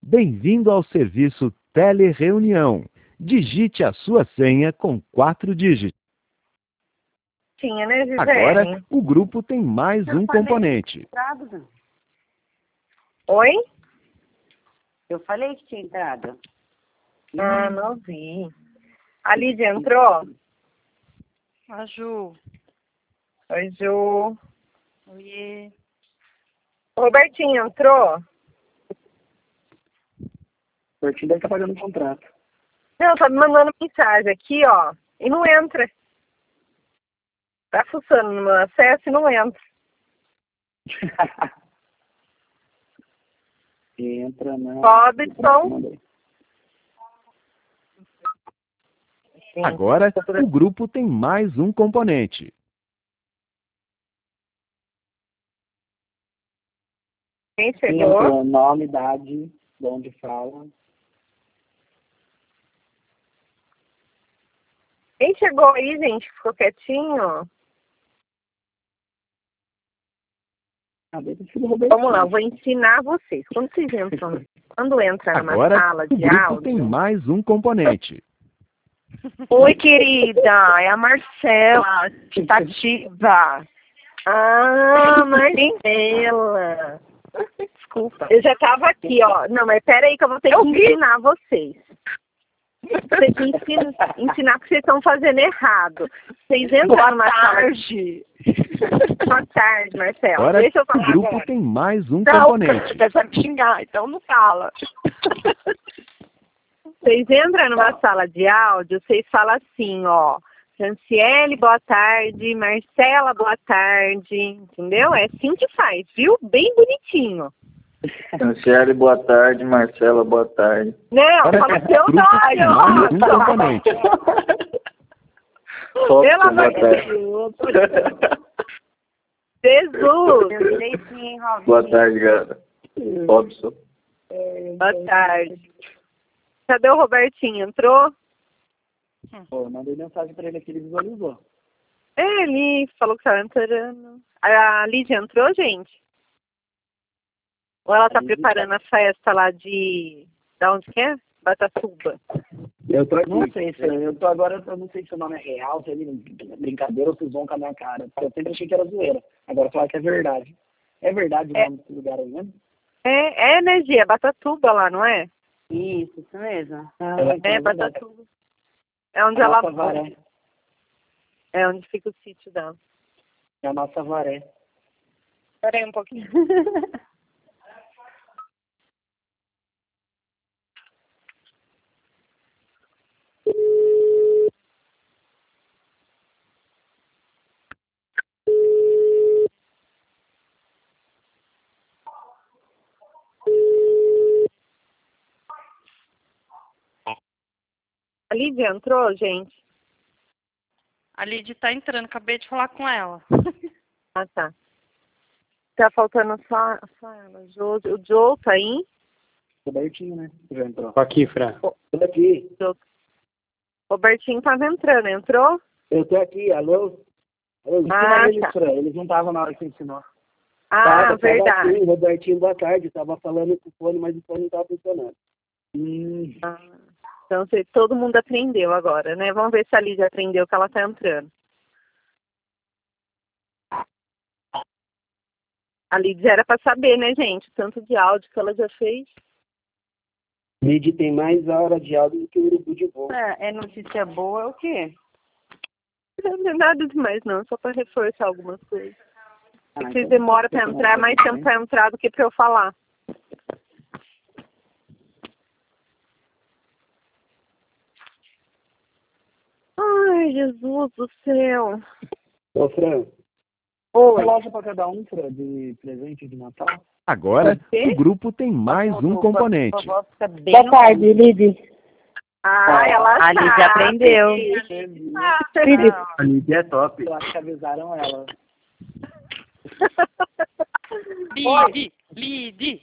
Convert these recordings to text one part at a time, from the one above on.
Bem-vindo ao serviço Telereunião. Digite a sua senha com 4 dígitos. Tinha, né, Gisele? Agora, o grupo tem mais um componente. Oi? Eu falei que tinha entrado. Ah, não vi. A Lídia entrou? A Ju. Oi, Ju. Oiê. O Robertinho entrou? O Robertinho deve estar pagando um contrato. Não, tá me mandando mensagem aqui, ó, e não entra. Tá fuçando no meu acesso e não entra. Entra, né? Robson. Agora, o grupo tem mais um componente. Quem chegou? Entra, nome, idade, de onde fala. Quem chegou aí, gente? Ficou quietinho? Vamos lá, eu vou ensinar vocês. Quando vocês entram, quando entra numa Agora, sala o de grupo áudio... tem mais um componente. Oi, querida, é a Marcela, tentativa. Ah, Marcela. Desculpa. Eu já tava aqui, ó. Não, mas pera aí que eu vou ter que ensinar vocês. Vou ter que ensinar porque vocês estão fazendo errado. Vocês entram numa sala de... Boa tarde, Marcela. Agora, Deixa eu o falar grupo agora. tem mais um Não, componente. você vai me xingar, então não fala. Vocês entram numa sala de áudio, vocês falam assim, ó. Franciele, boa tarde. Marcela, boa tarde. Entendeu? É assim que faz, viu? Bem bonitinho. Franciele, boa tarde. Marcela, boa tarde. Não, Agora, fala o seu grupo tem mais um nome. componente. Pelo amor de Deus. Jesus. Eu sei sim, Robson. Boa tarde, galera. Robson. Boa tarde. Cadê o Robertinho? Entrou? Pô, eu mandei mensagem pra ele aqui, ele visualizou. Ele falou que estava entrando. A Lídia entrou, gente? Ou ela tá preparando a festa lá de... Da onde que é? Batatuba. Eu tô aqui. Não sei se eu tô agora, eu não sei se o nome é real, se é brincadeira ou se vão com a minha cara. Porque eu sempre achei que era zoeira. Agora falar que é verdade. É verdade o nome desse lugar aí, né? É, né, Gia? É Batatuba lá, não é? Isso mesmo. É Batatuba. É onde a ela... nossa Varé. É onde fica o sítio dela. É a nossa Varé. Espera aí um pouquinho. A Lídia entrou, gente? A Lídia tá entrando, acabei de falar com ela. Ah, tá. Tá faltando só ela. O Joe tá aí? Robertinho, né? Já entrou. Tô aqui, Fran. Tô aqui. O Bertinho tava entrando, entrou? Eu tô aqui, alô? Alô, ensina eles, Fran. Eles não estavam na hora que você ensinou. Ah, verdade. Tava aqui, Robertinho, boa tarde. Tava falando com o fone, mas o fone não tava funcionando. Então todo mundo aprendeu agora, né? Vamos ver se a Lídia aprendeu que ela tá entrando. A Lídia era pra saber, né, gente? O tanto de áudio que ela já fez. Lídia tem mais hora de áudio do que o urubu de voo. É notícia boa, é o quê? Não é nada demais, não. Só pra reforçar algumas coisas. Vocês demoram pra entrar, mais tempo pra entrar do que pra eu falar. Ai, Jesus do céu. Ô, Fran. Oi. Uma loja pra cada um, Fran, de presente de Natal. Agora, o grupo tem mais um componente. Boa tarde, Lídia. Ah, ela A Lídia aprendeu. A Lídia é top. Eu acho que avisaram ela. Lídia.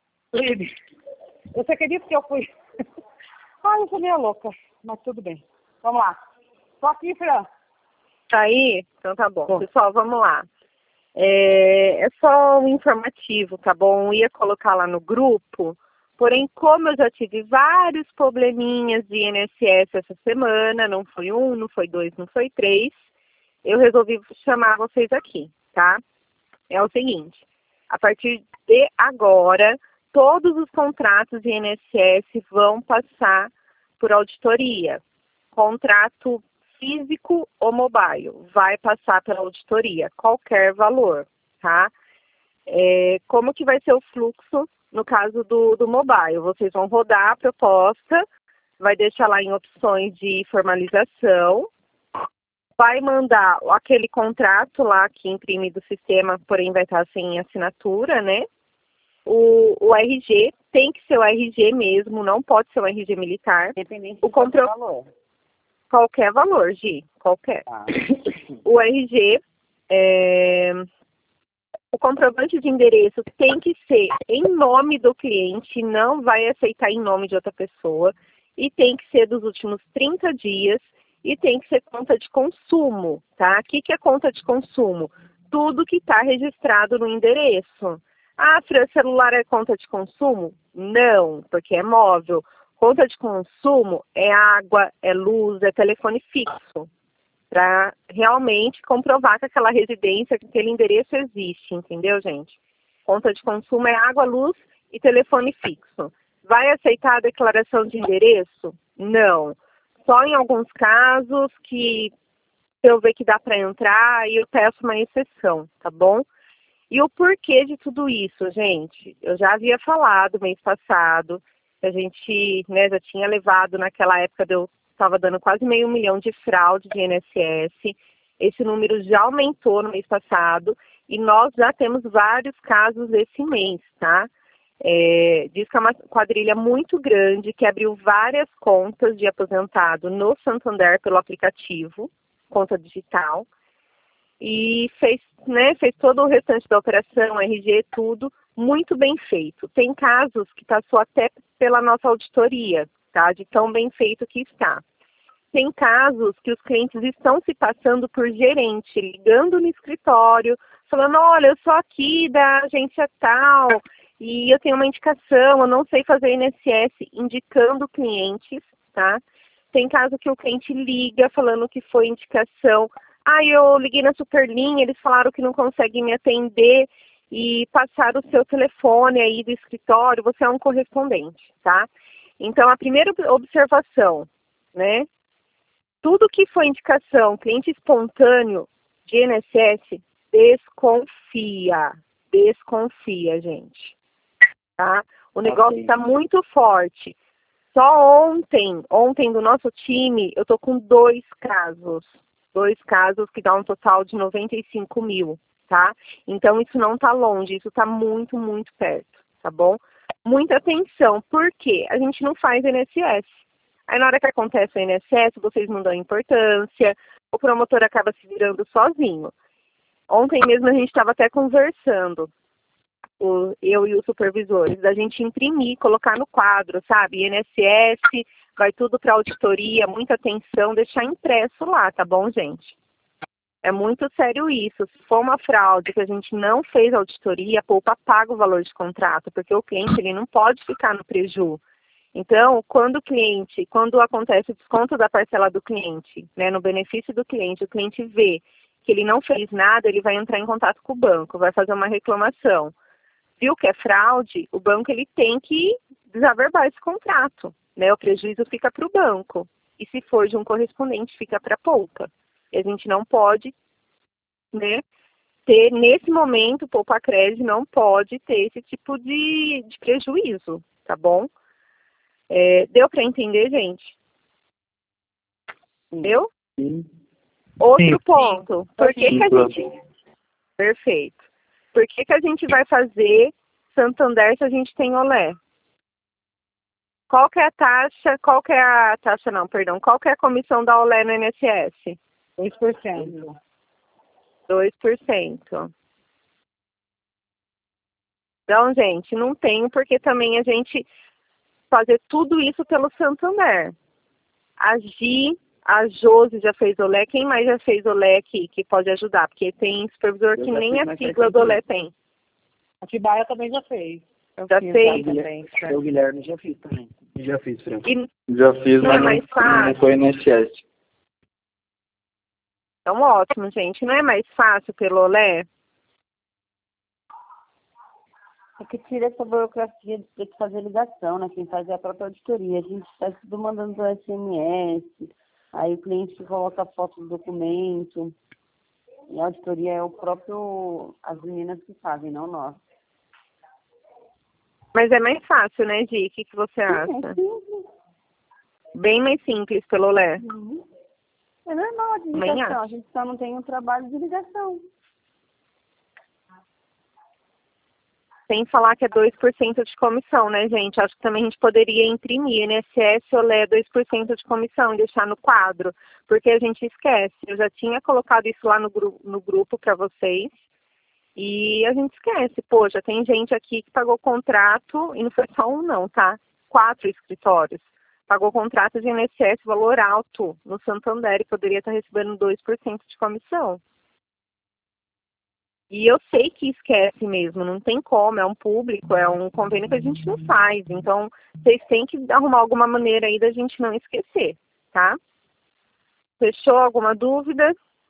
Você acredita que eu fui... Ai, eu sou meio louca, mas tudo bem. Vamos lá. Tô aqui, Fran. Tá aí? Então tá bom. Pessoal, vamos lá. É só um informativo, tá bom? Eu ia colocar lá no grupo Porém, como eu já tive vários probleminhas de INSS essa semana, não foi um, não foi dois, não foi três, eu resolvi chamar vocês aqui, tá? É o seguinte, a partir de agora, todos os contratos de INSS vão passar por auditoria. Contrato físico ou mobile vai passar pela auditoria, qualquer valor, tá? Como que vai ser o fluxo no caso do mobile? Vocês vão rodar a proposta, vai deixar lá em opções de formalização, vai mandar aquele contrato lá que imprime do sistema, porém vai estar sem assinatura, né? O RG tem que ser o RG mesmo, não pode ser o RG militar. Independente do valor. Qualquer valor, Gi, qualquer. Ah. O RG, o comprovante de endereço tem que ser em nome do cliente, não vai aceitar em nome de outra pessoa, e tem que ser dos últimos 30 dias, e tem que ser conta de consumo, tá? O que é conta de consumo? Tudo que está registrado no endereço. Ah, Fran, celular é conta de consumo? Não, porque é móvel. Conta de consumo é água, é luz, é telefone fixo. Para realmente comprovar que aquela residência, que aquele endereço existe, entendeu, gente? Conta de consumo é água, luz e telefone fixo. Vai aceitar a declaração de endereço? Não. Só em alguns casos que eu ver que dá para entrar, aí eu peço uma exceção, tá bom? E o porquê de tudo isso, gente? Eu já havia falado mês passado, a gente, né, já tinha levado naquela época, eu estava dando quase 500 mil de fraude de INSS. Esse número já aumentou no mês passado e nós já temos vários casos esse mês, tá? Diz que é uma quadrilha muito grande que abriu várias contas de aposentado no Santander pelo aplicativo, conta digital, e fez todo o restante da operação, RG, tudo, muito bem feito. Tem casos que passou até pela nossa auditoria, tá? De tão bem feito que está. Tem casos que os clientes estão se passando por gerente, ligando no escritório, falando, olha, eu sou aqui da agência tal, e eu tenho uma indicação, eu não sei fazer INSS, indicando clientes, tá? Tem caso que o cliente liga falando que foi indicação. Ah, eu liguei na Superlinha, eles falaram que não conseguem me atender e passaram o seu telefone aí do escritório, você é um correspondente, tá? Então, a primeira observação, né? Tudo que foi indicação, cliente espontâneo de INSS, desconfia, gente, tá? O negócio está muito forte. Só ontem do nosso time, eu tô com dois casos que dá um total de 95 mil, tá? Então, isso não tá longe, isso tá muito, muito perto, tá bom? Muita atenção, por quê? A gente não faz INSS. Aí, na hora que acontece o INSS, vocês não dão importância, o promotor acaba se virando sozinho. Ontem mesmo a gente estava até conversando, eu e os supervisores, da gente imprimir, colocar no quadro, sabe? INSS, vai tudo para auditoria, muita atenção, deixar impresso lá, tá bom, gente? É muito sério isso. Se for uma fraude que a gente não fez auditoria, a Poupa paga o valor de contrato, porque o cliente ele não pode ficar no preju. Então, quando acontece o desconto da parcela do cliente, né, no benefício do cliente, o cliente vê que ele não fez nada, ele vai entrar em contato com o banco, vai fazer uma reclamação. Viu que é fraude, o banco ele tem que desaverbar esse contrato, né? O prejuízo fica para o banco. E se for de um correspondente, fica para a Poupa. E a gente não pode, né, ter, nesse momento, Poupa Crédito não pode ter esse tipo de prejuízo, tá bom? Deu para entender, gente? Deu? Sim. Outro ponto. Por que Sim, a gente... Perfeito. Por que a gente vai fazer Santander se a gente tem Olé? Qual que é a taxa, qual que é a comissão da Olé no INSS? 2%. 2%. Então, gente, não tem porque também a gente fazer tudo isso pelo Santander. A Gi, a Josi já fez Olé. Quem mais já fez Olé aqui que pode ajudar? Porque tem supervisor que nem a sigla do Olé tem. A Tibaia também já fez. Já fez? Também, Eu, Guilherme, já fiz também. Já fiz, Fran. E Já fiz, não é mas mais não fácil? foi INSS. Então, ótimo, gente. Não é mais fácil pelo Olé? É que tira essa burocracia de ter que fazer ligação, né? Quem faz é a própria auditoria. A gente está tudo mandando por SMS, aí o cliente coloca a foto do documento. E a auditoria é o próprio, as meninas que fazem, não nós. Mas é mais fácil, né, Gi? O que você É acha? simples. Bem mais simples pelo Olé. É normal a Também ligação, acho. a gente só não tem um trabalho de ligação. Sem falar que é 2% de comissão, né, gente? Acho que também a gente poderia imprimir INSS, Olé, 2% de comissão e deixar no quadro, porque a gente esquece. Eu já tinha colocado isso lá no grupo para vocês e a gente esquece. Poxa, tem gente aqui que pagou contrato, e não foi só um não, tá? 4 escritórios. Pagou contrato de INSS, valor alto, no Santander e poderia estar recebendo 2% de comissão. E eu sei que esquece mesmo, não tem como, é um público, é um convênio que a gente não faz. Então, vocês têm que arrumar alguma maneira aí da gente não esquecer, tá? Fechou? Alguma dúvida?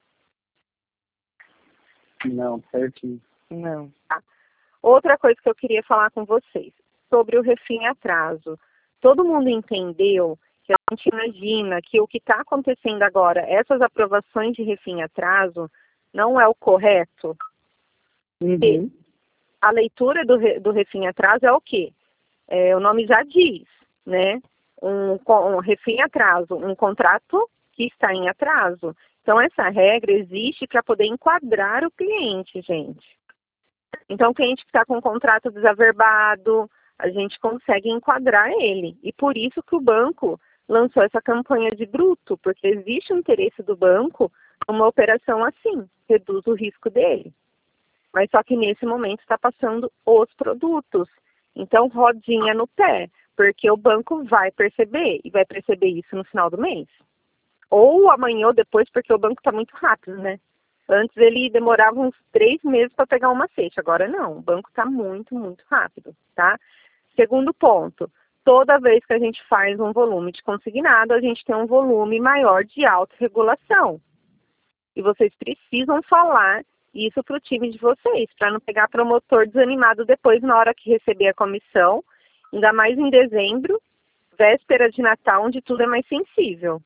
Não, certinho. Não. Tá. Outra coisa que eu queria falar com vocês, sobre o refim atraso. Todo mundo entendeu que a gente imagina que o que está acontecendo agora, essas aprovações de refim atraso, não é o correto? Uhum. A leitura do refim atraso é o quê? O nome já diz, né? Um refim atraso, um contrato que está em atraso. Então, essa regra existe para poder enquadrar o cliente, gente. Então, o cliente que está com um contrato desaverbado, a gente consegue enquadrar ele. E por isso que o banco lançou essa campanha de bruto, porque existe um interesse do banco numa operação assim, reduz o risco dele. Mas só que nesse momento está passando os produtos. Então, rodinha no pé, porque o banco vai perceber, e vai perceber isso no final do mês. Ou amanhã ou depois, porque o banco está muito rápido, né? Antes ele demorava uns 3 meses para pegar um macete, agora não. O banco está muito, muito rápido, tá? Segundo ponto, toda vez que a gente faz um volume de consignado, a gente tem um volume maior de autorregulação. E vocês precisam falar isso para o time de vocês, para não pegar promotor desanimado depois na hora que receber a comissão, ainda mais em dezembro, véspera de Natal, onde tudo é mais sensível.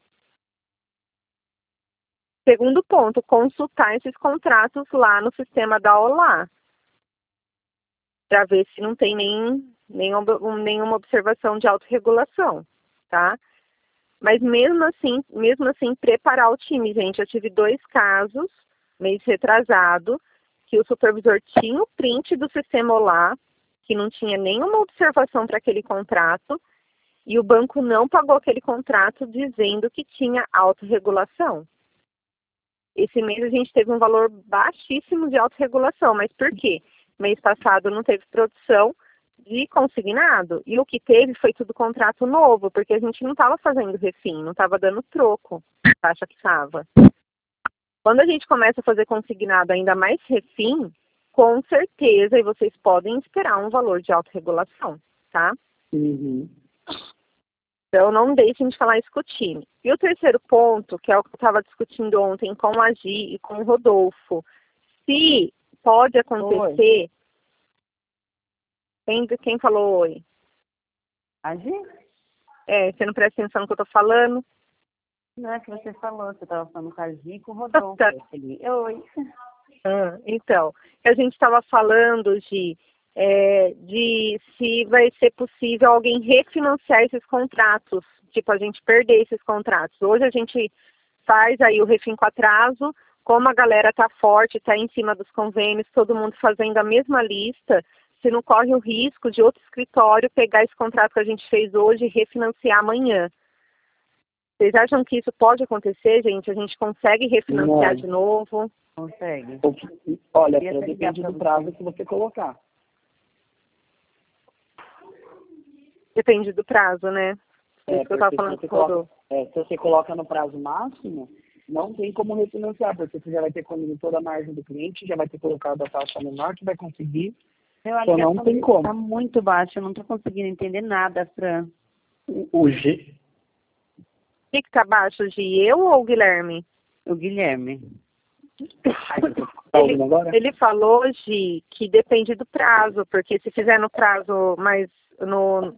Segundo ponto, consultar esses contratos lá no sistema da OLA, para ver se não tem nenhuma observação de autorregulação, tá? Mas mesmo assim, preparar o time, gente. Eu tive 2 casos, mês retrasado, que o supervisor tinha o print do sistema OLA, que não tinha nenhuma observação para aquele contrato, e o banco não pagou aquele contrato dizendo que tinha autorregulação. Esse mês a gente teve um valor baixíssimo de autorregulação, mas por quê? Mês passado não teve produção de consignado, e o que teve foi tudo contrato novo, porque a gente não estava fazendo refim, não estava dando troco, taxa que estava. Quando a gente começa a fazer consignado ainda mais refim, com certeza, e vocês podem esperar um valor de autorregulação, tá? Uhum. Então, não deixem de falar isso com o time. E o terceiro ponto, que é o que eu estava discutindo ontem com a Gi e com o Rodolfo, se pode acontecer... Quem falou oi? A Gi? Você não presta atenção no que eu estou falando? Não é que você falou, você estava falando com a Gi e com o Rodolfo. Oi. Então, a gente estava falando, Gi, de se vai ser possível alguém refinanciar esses contratos, tipo, a gente perder esses contratos. Hoje a gente faz aí o refim com atraso, como a galera está forte, está em cima dos convênios, todo mundo fazendo a mesma lista, você não corre o risco de outro escritório pegar esse contrato que a gente fez hoje e refinanciar amanhã. Vocês acham que isso pode acontecer, gente? A gente consegue refinanciar de novo? Consegue. Olha, depende do prazo que você colocar. Depende do prazo, né? Isso que eu estava falando com o Rodolfo. Se você coloca no prazo máximo, não tem como refinanciar, porque você já vai ter comido toda a margem do cliente, já vai ter colocado a taxa menor que vai conseguir Só não tem como. Tá muito baixo, eu não tô conseguindo entender nada, Fran. O G. O que tá baixo, Gi? Eu ou o Guilherme? O Guilherme. Tá ouvindo agora? Ele falou, Gi, que depende do prazo, porque se fizer no prazo mais no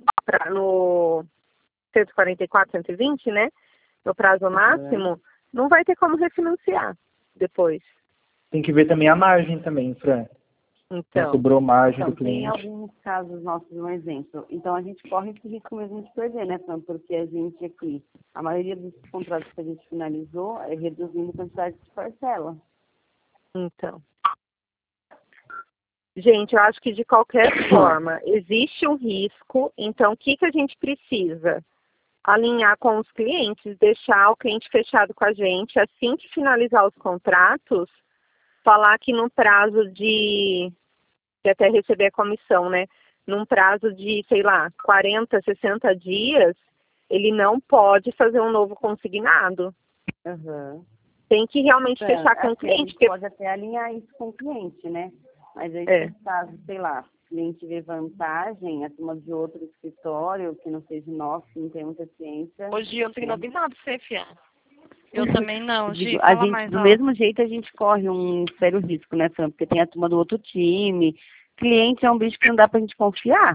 144, 120, né? No prazo máximo, não vai ter como refinanciar depois. Tem que ver também a margem também, Fran. Então, Sobrou margem do Então, tem cliente. alguns casos nossos, um exemplo. Então, a gente corre esse risco mesmo de perder, né, Fran? Porque a gente aqui, a maioria dos contratos que a gente finalizou é reduzindo a quantidade de parcela. então. Gente, eu acho que de qualquer forma, existe um risco, então o que a gente precisa? Alinhar com os clientes, deixar o cliente fechado com a gente, assim que finalizar os contratos, falar que no prazo de até receber a comissão, né? Num prazo de, sei lá, 40, 60 dias, ele não pode fazer um novo consignado. Uhum. Tem que realmente fechar com o A cliente. gente pode até alinhar isso com o cliente, né? Mas aí, no caso, sei lá, o cliente vê vantagem acima de outro escritório, que não seja nosso, que não tem muita ciência. Hoje eu não tenho novidade pra você, Fia. Eu também não, Gi. A Fala gente, mais do alto. mesmo jeito, a gente corre um sério risco, né, Fran? Porque tem a turma do outro time. Cliente é um bicho que não dá pra gente confiar.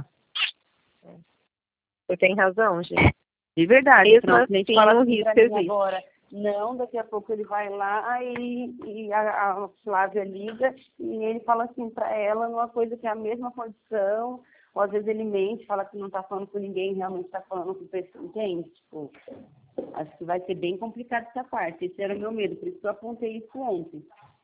Você tem razão, gente. De verdade. Mesmo Senão, o cliente assim, fala o assim risco pra mim existe. agora, não, daqui a pouco ele vai lá e a Flávia liga e ele fala assim pra ela numa coisa que é a mesma condição, ou às vezes ele mente, fala que não tá falando com ninguém, realmente tá falando com pessoa, entende? Tipo, acho que vai ser bem complicado essa parte. Esse era o meu medo, por isso que eu apontei isso ontem.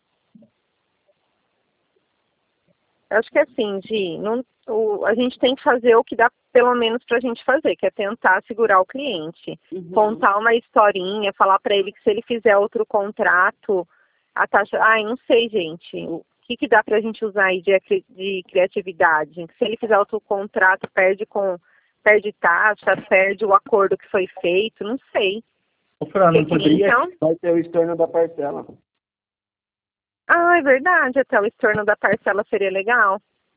Eu acho que é assim, Gi, a gente tem que fazer o que dá pelo menos pra gente fazer, que é tentar segurar o cliente. Contar uma historinha, falar pra ele que se ele fizer outro contrato, a taxa... Ai, não sei, gente. O que dá pra gente usar aí de criatividade? Se ele fizer outro contrato, perde taxa, perde o acordo que foi feito, não sei. Ô, Fran, não poderia... Então... Vai ter o estorno da parcela. Ah, é verdade, até o estorno da parcela seria legal.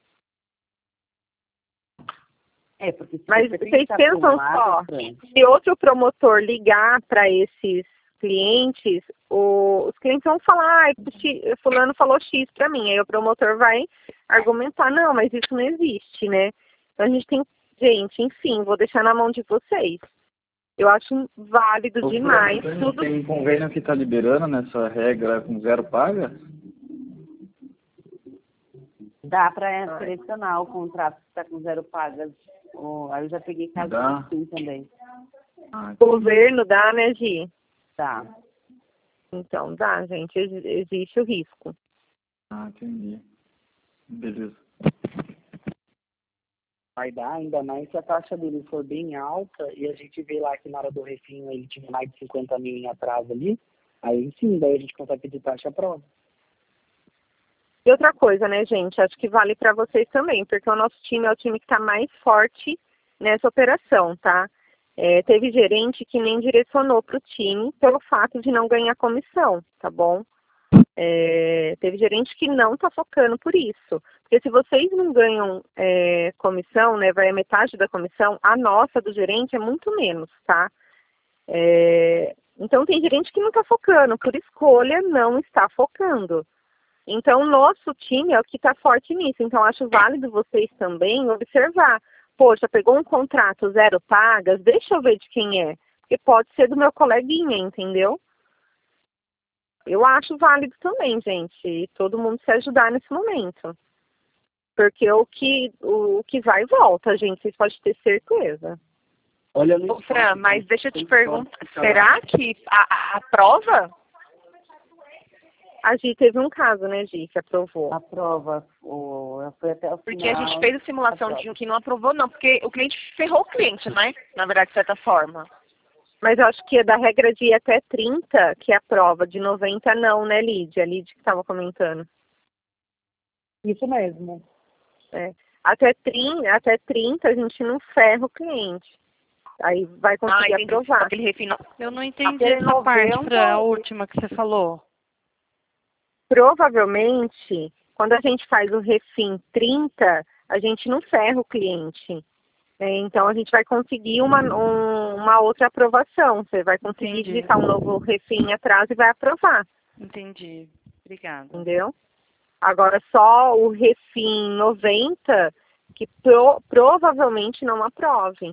Porque mas vocês pensam só, se outro promotor ligar para esses clientes, os clientes vão falar, fulano falou X para mim, aí o promotor vai argumentar, não, mas isso não existe, né? Então a gente tem, enfim, vou deixar na mão de vocês. Eu acho válido demais. Tudo... Tem um convênio que está liberando nessa regra com zero paga? Dá para selecionar o contrato que está com zero pagas. Aí eu já peguei caso assim também. O governo dá, né, Gi? Dá. Então, dá, gente. Existe o risco. Ah, entendi. Beleza. Vai dar, ainda mais se a taxa dele for bem alta e a gente vê lá que na hora do refino ele tinha mais de 50 mil em atraso ali, aí sim, daí a gente consegue pedir taxa à prova. E outra coisa, né, gente, acho que vale para vocês também, porque o nosso time é o time que está mais forte nessa operação, tá? Teve gerente que nem direcionou para o time pelo fato de não ganhar comissão, tá bom? Teve gerente que não está focando por isso. Porque se vocês não ganham comissão, né, vai a metade da comissão, a nossa do gerente é muito menos, tá? Então tem gerente que não está focando, por escolha não está focando. Então, o nosso time é o que está forte nisso. Então, acho válido vocês também observar. Poxa, pegou um contrato zero pagas, deixa eu ver de quem é. Porque pode ser do meu coleguinha, entendeu? Eu acho válido também, gente. E todo mundo se ajudar nesse momento. Porque o que vai e volta, gente. Vocês podem ter certeza. Olha, Fran, mas deixa eu te perguntar. Será que a prova... A Gi teve um caso, né, Gi, que aprovou. A prova foi até o final. Porque a gente fez a simulação de um que não aprovou, não. Porque o cliente ferrou o cliente, né? Na verdade, de certa forma. Mas eu acho que é da regra de até 30, que é a prova, de 90 não, né, Lídia? A Lídia que estava comentando. isso mesmo. Até 30 a gente não ferra o cliente. Aí vai conseguir aprovar. Aquele refino... Eu não entendi Até essa parte, 90, Fran, a última que você falou. Provavelmente, quando a gente faz o refim 30, a gente não ferra o cliente. Então, a gente vai conseguir uma outra aprovação. Você vai conseguir digitar um novo refém atrás e vai aprovar. Entendi. Obrigada. Entendeu? Agora, só o refém 90 que provavelmente não aprove.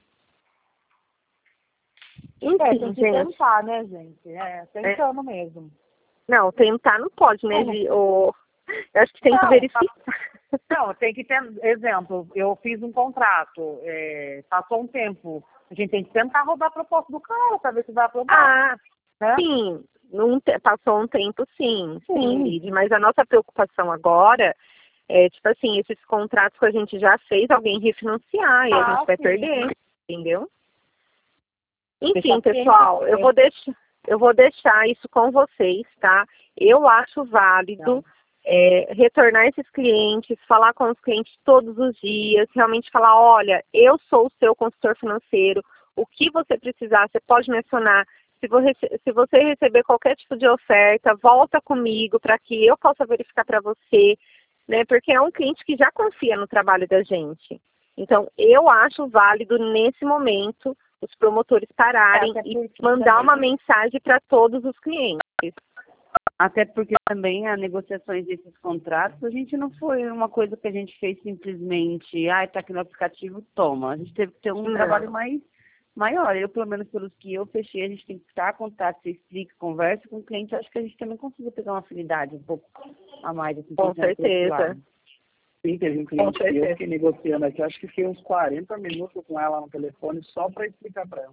Enfim, tem que tentar, né, gente? Tentando mesmo. Não, tentar não pode, né, Gi? Eu acho que tem que verificar. Não, tem que ter, exemplo, eu fiz um contrato, passou um tempo, a gente tem que tentar rodar a proposta do cara para ver se vai aprovar. Né? Sim, passou um tempo, sim, Lid, mas a nossa preocupação agora é, tipo assim, esses contratos que a gente já fez, alguém refinanciar e a gente vai perder, entendeu? Enfim, pessoal, eu vou deixar isso com vocês, tá? Eu acho válido retornar esses clientes, falar com os clientes todos os dias, realmente falar, olha, eu sou o seu consultor financeiro, o que você precisar, você pode me acionar. Se você receber qualquer tipo de oferta, volta comigo para que eu possa verificar para você, né? Porque é um cliente que já confia no trabalho da gente. Então, eu acho válido, nesse momento, os promotores pararem e mandar uma mensagem para todos os clientes. Até porque também as negociações desses contratos, a gente não foi uma coisa que a gente fez simplesmente, está aqui no aplicativo, toma. A gente teve que ter um trabalho maior. Eu, pelo menos pelos que eu fechei, a gente tem que estar em contato, você explica, conversa com o cliente. Acho que a gente também conseguiu pegar uma afinidade um pouco a mais. Assim, com certeza. Sim, teve um cliente que eu fiquei negociando aqui, acho que fiquei uns 40 minutos com ela no telefone só para explicar para ela.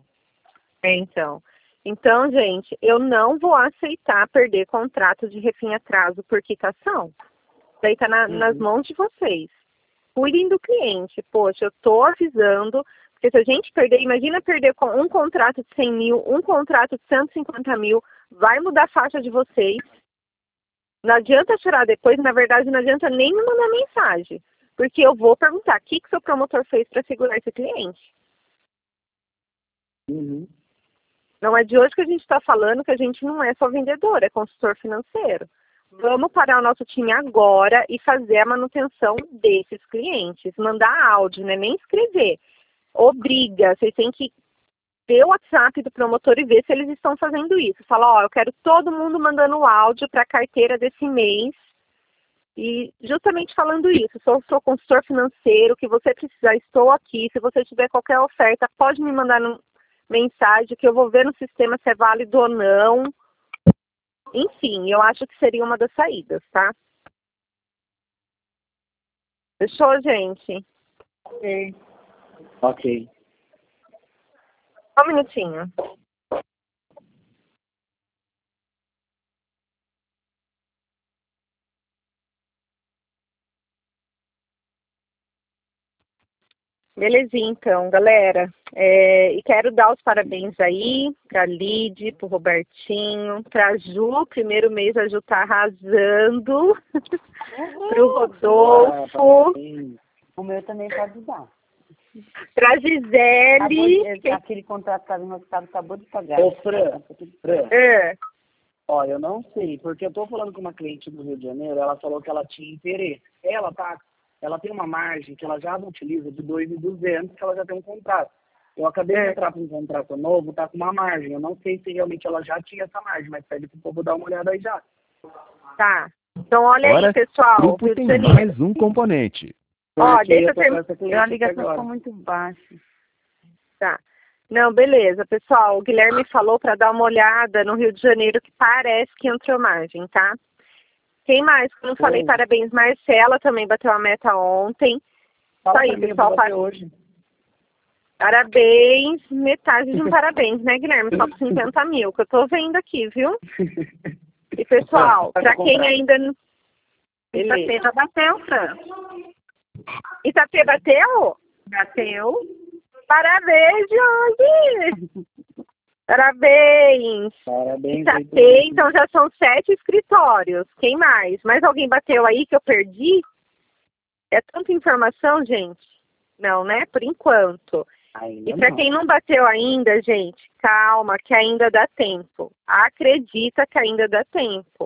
Então, gente, eu não vou aceitar perder contrato de refém atraso por quitação. Daí está nas mãos de vocês. Cuidem do cliente. Poxa, eu estou avisando, porque se a gente perder, imagina perder com um contrato de 100 mil, um contrato de 150 mil, vai mudar a faixa de vocês. Não adianta chorar depois, na verdade, não adianta nem me mandar mensagem. Porque eu vou perguntar, o que seu promotor fez para segurar esse cliente? Não é de hoje que a gente está falando que a gente não é só vendedor, é consultor financeiro. Vamos parar o nosso time agora e fazer a manutenção desses clientes. Mandar áudio, né? Nem escrever. Obriga, vocês têm que ver o WhatsApp do promotor e ver se eles estão fazendo isso. Fala, eu quero todo mundo mandando áudio para a carteira desse mês. E justamente falando isso, sou consultor financeiro, que você precisar, estou aqui. Se você tiver qualquer oferta, pode me mandar mensagem que eu vou ver no sistema se é válido ou não. Enfim, eu acho que seria uma das saídas, tá? Fechou, gente? Ok. Só um minutinho. Belezinha, então, galera. E quero dar os parabéns aí pra Lid, pro Robertinho, pra Ju, primeiro mês a Ju tá arrasando, pro Rodolfo. O meu também pode dar. Pra Gisele. Aquele contrato que estava enroscado acabou de pagar. Ô, Fran. Ó, eu não sei, porque eu tô falando com uma cliente do Rio de Janeiro, ela falou que ela tinha interesse. Ela tem uma margem que ela já não utiliza de 2.200, que ela já tem um contrato. Eu acabei de entrar para um contrato novo, tá com uma margem. Eu não sei se realmente ela já tinha essa margem, mas pede pro povo dar uma olhada aí já. Tá. Então olha Agora, aí, pessoal. O grupo tem mais um componente. Ó, deixa eu terminar. A ligação ficou muito baixa. Tá. Não, beleza, pessoal. O Guilherme falou para dar uma olhada no Rio de Janeiro, que parece que entrou margem, tá? Quem mais? Como eu falei, parabéns, Marcela também bateu a meta ontem. Isso aí, pessoal. Hoje. Parabéns, metade de um parabéns, né, Guilherme? Só por 50 mil, que eu tô vendo aqui, viu? E, pessoal, para quem ainda não... Itapê já bateu, Fran. Itapê bateu? Bateu. Parabéns, Jorge! Parabéns! Parabéns. Itapê, então já são 7 escritórios. Quem mais? Mais alguém bateu aí que eu perdi? É tanta informação, gente? Não, né? Por enquanto. E para quem não bateu ainda, gente, calma, que ainda dá tempo. Acredita que ainda dá tempo.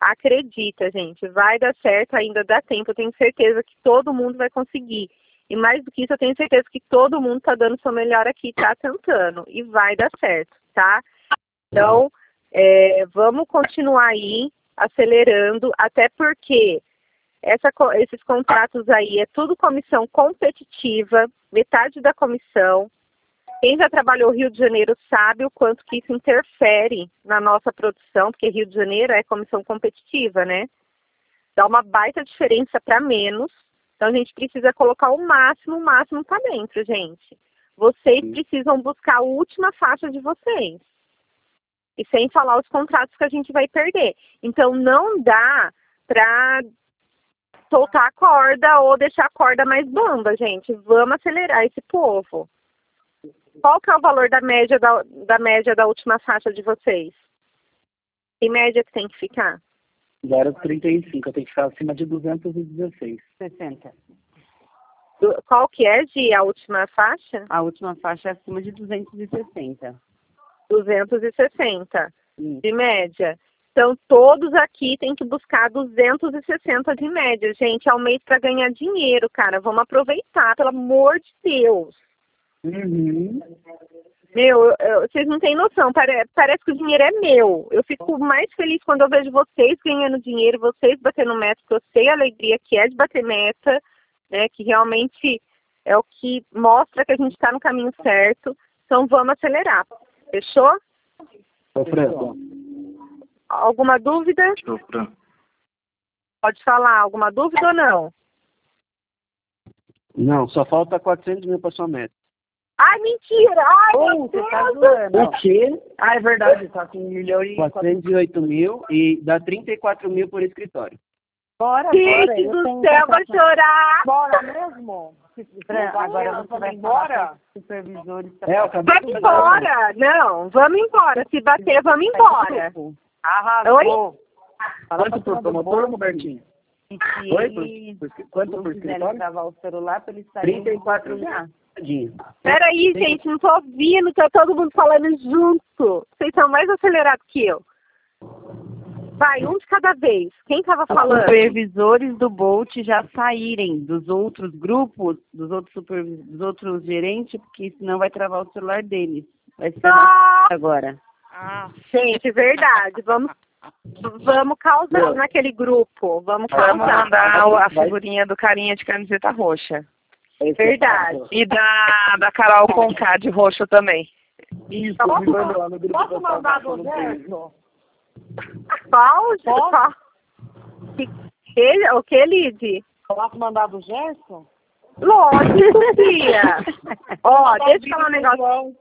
Acredita, gente, vai dar certo, ainda dá tempo. Eu tenho certeza que todo mundo vai conseguir. E mais do que isso, eu tenho certeza que todo mundo tá dando o seu melhor aqui, tá tentando. E vai dar certo, tá? Então, vamos continuar aí, acelerando, até porque esses contratos aí é tudo comissão competitiva, metade da comissão. Quem já trabalhou Rio de Janeiro sabe o quanto que isso interfere na nossa produção, porque Rio de Janeiro é comissão competitiva, né? Dá uma baita diferença para menos. Então, a gente precisa colocar o máximo para dentro, gente. Vocês precisam buscar a última faixa de vocês. E sem falar os contratos que a gente vai perder. Então, não dá para soltar a corda ou deixar a corda mais bamba, gente. Vamos acelerar esse povo. Qual que é o valor da média da última faixa de vocês? Que média que tem que ficar? 0,35. Eu tenho que ficar acima de 216. 60. Qual que é, Gi, a última faixa? A última faixa é acima de 260. 260 de média. Então, todos aqui têm que buscar 260 de média. Gente, é um mês para ganhar dinheiro, cara. Vamos aproveitar, pelo amor de Deus. Uhum. Meu, vocês não têm noção. Parece que o dinheiro é meu. Eu fico mais feliz quando eu vejo vocês ganhando dinheiro, vocês batendo meta, porque eu sei a alegria que é de bater meta, né? Que realmente é o que mostra que a gente está no caminho certo. Então, vamos acelerar. Fechou? Fran. Alguma dúvida? Pode falar. Alguma dúvida ou não? Não, só falta 400 mil para sua meta. Ai, mentira! Ai, meu Você Deus! tá zoando. O quê? Ah, é verdade. Tá com 1 milhão e 408 mil e dá 34 mil por escritório. Bora, Gente eu do tenho céu, vou contratação. chorar! Bora mesmo? Fran, agora você vai falar com os supervisores. Eu acabei Vamos embora! Não, vamos embora. Se bater, vamos embora. Arrasou. Quanto por promotor, Robertinho? E se Oi? eles Quanto não por quiserem escritório? gravar o celular, para eles saírem. 34 já. mil. Peraí, gente, não tô ouvindo, tá todo mundo falando junto. Vocês são mais acelerados que eu. Vai, um de cada vez. Quem tava Os falando? supervisores do Bolt já saírem dos outros grupos, dos outros gerentes, porque senão vai travar o celular deles. Vai ser agora. Gente, verdade. Vamos causar naquele grupo. Vamos Vamos causar. mandar a figurinha do carinha de camiseta roxa. Verdade. E da Carol Conká de roxo também. Isso, me manda lá no grupo. Posso mandar do Gerson? Qual? O que, Lid? Posso mandar do Gerson? Lógico, tia. Ó, deixa eu falar um negócio.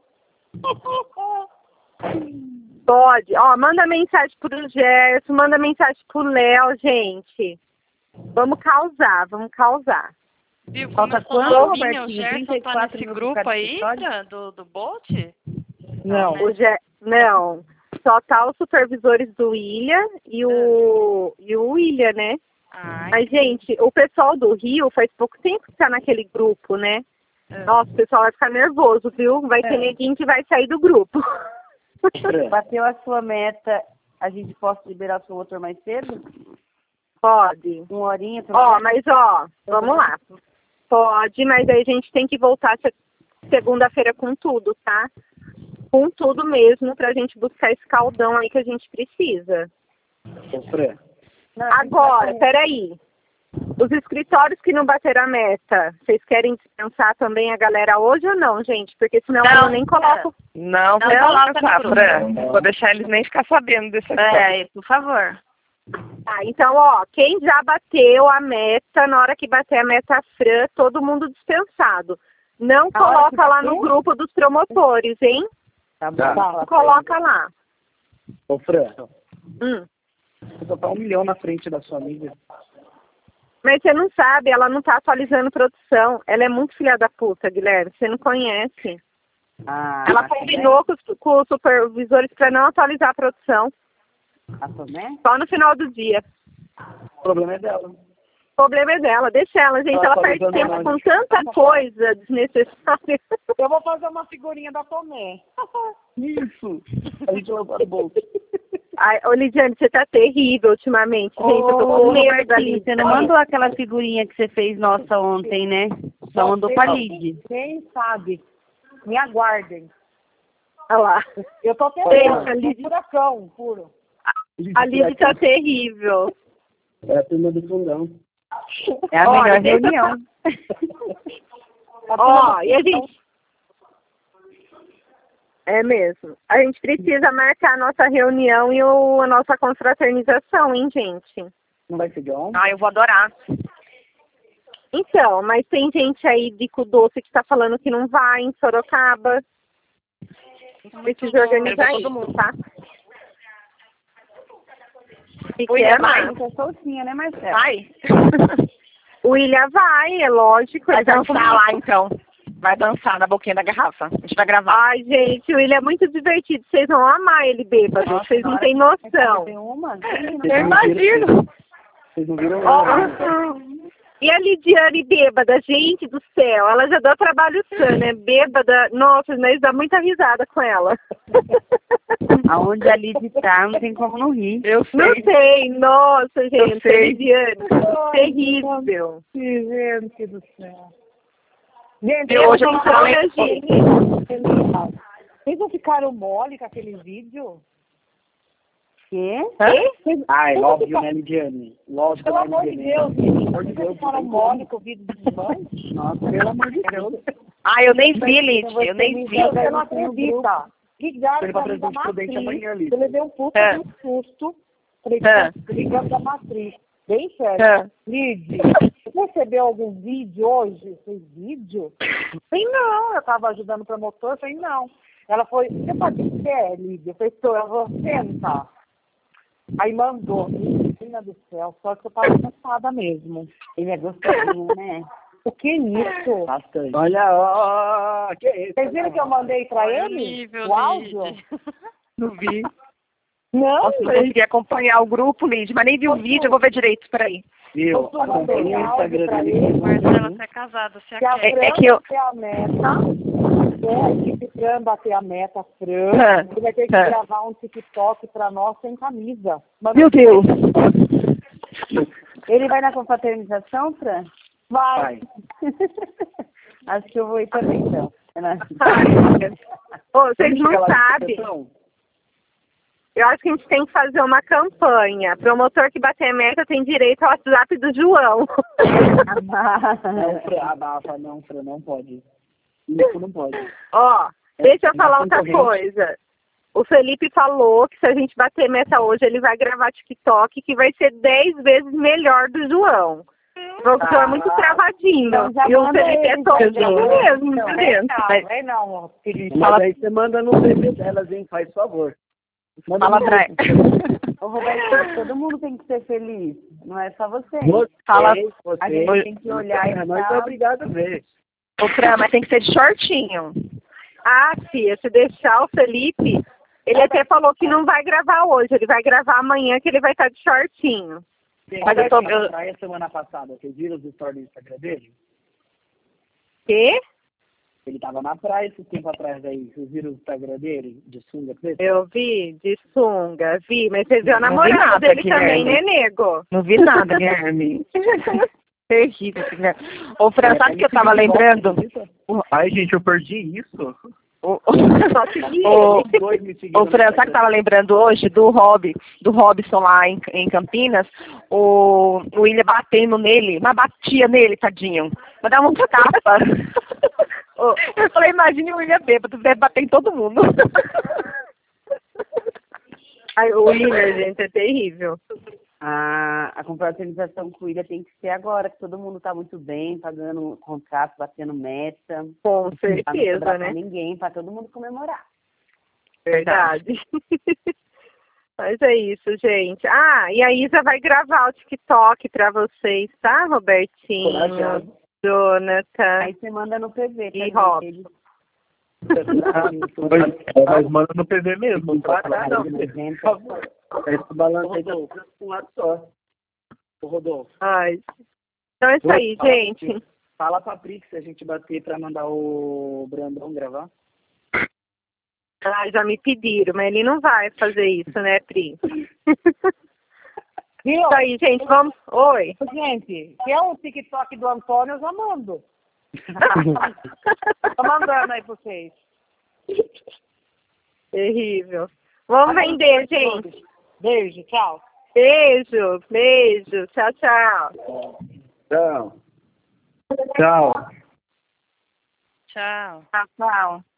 Pode. Ó, manda mensagem pro Gerson, manda mensagem pro Léo, gente. Vamos causar. Viu? Falta Começou quanto, novinha, o Robertinho? Gerson tá 34 nesse mil grupo pro aí escritório? do Bolt? Não. Não, só tá os supervisores do William e o William, né? Mas, gente, o pessoal do Rio faz pouco tempo que tá naquele grupo, né? Nossa, o pessoal vai ficar nervoso, viu? Vai ter neguinho que vai sair do grupo. Bateu a sua meta, a gente pode liberar o seu motor mais cedo? Pode. Uma horinha? Vamos lá. Pode, mas aí a gente tem que voltar segunda-feira com tudo, tá? Com tudo mesmo, pra gente buscar esse caldão aí que a gente precisa. Agora, peraí. Os escritórios que não bateram a meta, vocês querem dispensar também a galera hoje ou não, gente? Porque senão eu nem coloco. Não, Fran. Vou deixar eles nem ficar sabendo dessa história. Por favor. Tá, então, ó, quem já bateu a meta, na hora que bater a meta Fran, todo mundo dispensado. Não coloca lá no grupo dos promotores, hein? Tá bom. Coloca lá. Ô, Fran, Hum. você tá 1 milhão na frente da sua amiga. Mas você não sabe, ela não tá atualizando produção. Ela é muito filha da puta, Guilherme. Você não conhece. Ela combinou com os supervisores para não atualizar a produção. Só no final do dia. O problema é dela. O problema é dela. Deixa ela, gente. Ela perde tempo com tanta coisa desnecessária. Eu vou fazer uma figurinha da Tomé. Isso. A gente vai para o bolso. Ai, ô, Lidiane, você tá terrível ultimamente, gente. Eu tô com medo da Lidiane. Você não mandou aquela figurinha que você fez nossa ontem, né? Só mandou pra Lid. Quem sabe? Me aguardem. Olha lá. Eu tô Gente, tentando. Furacão, puro. A Lidy tá terrível. É a turma do fundão. É a melhor reunião. Ó, e a gente... É mesmo. A gente precisa marcar a nossa reunião e a nossa confraternização, hein, gente? Não vai ser de ontem? Ah, eu vou adorar. Então, mas tem gente aí de Cu Doce que tá falando que não vai em Sorocaba. Precisa organizar todo isso, mundo. tá? Se William quer vai? mais. Tô soltinha, né, Marcelo? Vai? O William vai, é lógico. Vai ele vai dançar lá, então. Vai dançar na boquinha da garrafa. A gente vai gravar. Ai, gente, o William é muito divertido. Vocês vão amar ele bêbado. Vocês não têm noção. Tem uma? Eu imagino. Vocês não viram? E a Lidiane bêbada, gente do céu, ela já dá trabalho sã, né? Bêbada, nossa, nós dá muita risada com ela. Aonde a Lid tá, não tem como não rir. Eu sei. Não sei, nossa, gente, sei. a Lidiane, terrível. Gente do céu. Gente, E hoje eu não não falei. vocês não ficaram mole com aquele vídeo? Quê? Ai, óbvio, né, Lidiane? Lógico, Pelo né, amor de Lidiane? Deus, gente. Vocês ficaram mole com o vídeo dos mães? Nossa, pelo amor de Deus. Ah, eu nem vi, Lid. Eu nem vi. Você não acredita. Ligaram Ele pra vai mim da presidente prudente amanhã, matriz. Liz. Eu levei um puta de um susto. Falei, ligando da matriz. Bem sério. Lid, você recebeu algum vídeo hoje? Fez vídeo? Falei, não. Eu tava ajudando o promotor. Falei, não. Ela foi, você pode ser, Lid? Eu falei, tô, eu vou sentar. Aí mandou. Menina do céu, só que eu tava cansada mesmo. Ele é gostosinho, né? O que é isso? Bastante. Olha, ó, que isso? Vocês viram que eu mandei pra ele? Nível, O áudio? Não vi. Não, Nossa, não consegui acompanhar o grupo, Lid, mas nem vi o vídeo, eu vou ver direito, peraí. Viu? eu mandei Acompanha o áudio Instagram pra dele. ele. Marcela, você é casada, você Que a quer. Fran É que eu- bater a meta. A equipe Fran bater a meta, Fran. Ele vai ter que gravar um TikTok pra nós sem camisa. Mas Meu Deus. Ele vai na confraternização, Fran? vai. Acho que eu vou ir também, então. Ô, vocês não Aquela sabem. discussão. Eu acho que a gente tem que fazer uma campanha. Promotor que bater a meta tem direito ao WhatsApp do João. Não, Fran, abafa, não, Fran, não pode. Isso não pode. Ó, deixa eu falar uma outra concorrente. coisa. O Felipe falou que se a gente bater meta hoje, ele vai gravar TikTok, que vai ser 10 vezes melhor do João. O João é muito travadinho. Então já E o manda Felipe é ele, todo então, mesmo, Não, entendeu? Vem não, Felipe. Mas aí você manda no bebê delas, hein? Faz favor. Manda Fala no pra Ô, Roberto, todo mundo tem que ser feliz. Não é só você. Fala- A gente tem que olhar e Nós é tal. obrigado a ver. Ô, Fran, mas tem que ser de shortinho. Ah, tia, se deixar o Felipe, ele até falou que não vai gravar hoje, ele vai gravar amanhã, que ele vai estar de shortinho. Mas eu tô- Na praia semana passada, vocês viram os stories do Instagram dele? Quê? Ele tava na praia esse tempo atrás aí. Vocês viram o Instagram dele, de sunga preta? Eu vi, de sunga, vi, mas você viu a Não vi namorada nada, dele Guilherme. também, né, nego? Não vi nada, Guilherme. Terrível, Guilherme. Ô, Fran, sabe o que eu tava lembrando? Ai, gente, eu perdi isso. Ô, Só seguir ô, ele. Dois me seguindo ô, no Fran, sabe o que eu Instagram. tava lembrando hoje do Robson lá em Campinas? O William batendo nele, mas batia nele, tadinho. Mas dava um tapa. Ô, eu falei, imagine o William bêbado, deve bater em todo mundo. Ai, o William, gente, é terrível. A confraternização com o William tem que ser agora, que todo mundo tá muito bem, pagando contrato, batendo meta. Com Pra não certeza, sobrar né? pra ninguém, pra todo mundo comemorar. Verdade. Mas é isso, gente. Ah, e a Isa vai gravar o TikTok pra vocês, tá, Robertinho? Corajado. Jonathan. Aí você manda no PV. E tá, Rob. gente? Mas manda no PV mesmo. Não, Presente. por favor. Esse balanço aí tá com um lado só. Ô, Rodolfo, Ai. Então é isso aí, gente. fala pra Pri que se a gente bater pra mandar o Brandão gravar. Ah, já me pediram, mas ele não vai fazer isso, né, Pri? Isso aí, gente, vamos... Oi. Gente, se é um TikTok do Antônio, eu já mando. Tô mandando aí pra vocês. Terrível. Vamos vender, gente. Beijo, tchau. Beijo, beijo. Tchau, tchau. Tchau. Tchau. Tchau, tchau.